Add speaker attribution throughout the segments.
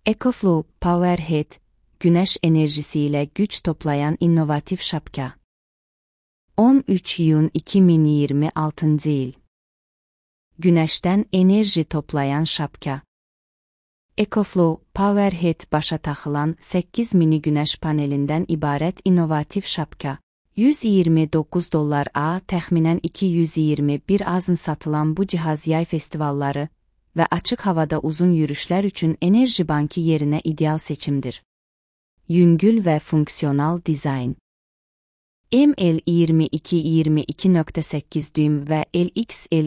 Speaker 1: EcoFlow Powerhead, güneş enerjisiyle güç toplayan inovatif şapka. 13 iyun 2026 yıl. Güneşten enerji toplayan şapka. EcoFlow Powerhead başa taxılan 8 mini güneş panelinden ibarət inovatif şapka. $129 təxminən 221 azın satılan bu cihaz yay festivalları və açıq havada uzun yürüşlər üçün enerji banki yerinə ideal seçimdir. Yüngül və funksional dizayn. ML 22-22.8 düym və LXL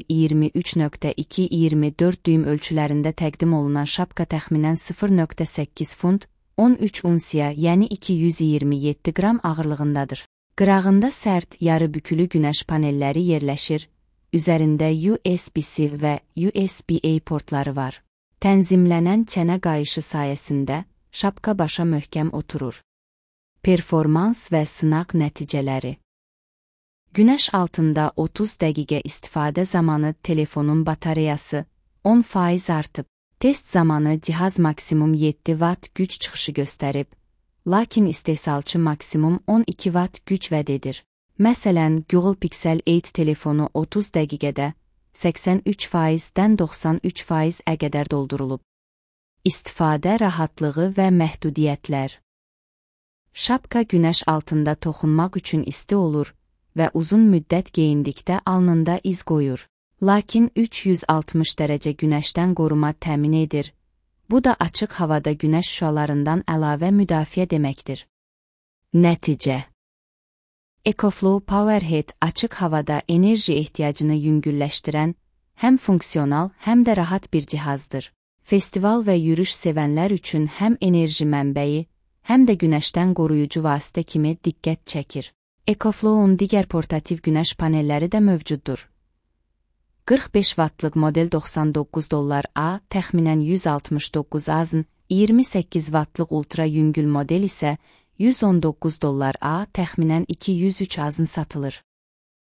Speaker 1: 23.2-24 düym ölçülərində təqdim olunan şapka təxminən 0.8 funt, 13 unsiya, yəni 227 qram ağırlığındadır. Qırağında sərt, yarı bükülü güneş panelləri yerləşir, üzərində USB-C və USB-A portları var. Tənzimlənən çənə qayışı sayəsində şapka başa möhkəm oturur. Performans və sınaq nəticələri. Güneş altında 30 dəqiqə istifadə zamanı telefonun batareyası 10% artıb. Test zamanı cihaz maksimum 7 Watt güc çıxışı göstərib, lakin istehsalçı maksimum 12 Watt güc vəd edir. Məsələn, Google Pixel 8 telefonu 30 dəqiqədə 83%-dən 93%-ə qədər doldurulub. İstifadə rahatlığı və məhdudiyyətlər. Şapka güneş altında toxunmaq üçün isti olur və uzun müddət geyindikdə alnında iz qoyur. Lakin 360 dərəcə güneşdən qoruma təmin edir. Bu da açıq havada güneş şüalarından əlavə müdafiə deməkdir. Nəticə. EcoFlow Powerhead açıq havada enerji ehtiyacını yüngülləşdirən, həm funksional, həm də rahat bir cihazdır. Festival və yürüş sevənlər üçün həm enerji mənbəyi, həm də güneşdən qoruyucu vasitə kimi diqqət çəkir. EcoFlow'un digər portativ güneş panelləri də mövcuddur. 45 wattlıq model $99 təxminən 169 azın, 28 wattlıq ultra yüngül model isə $119 təxminən 203 azın satılır.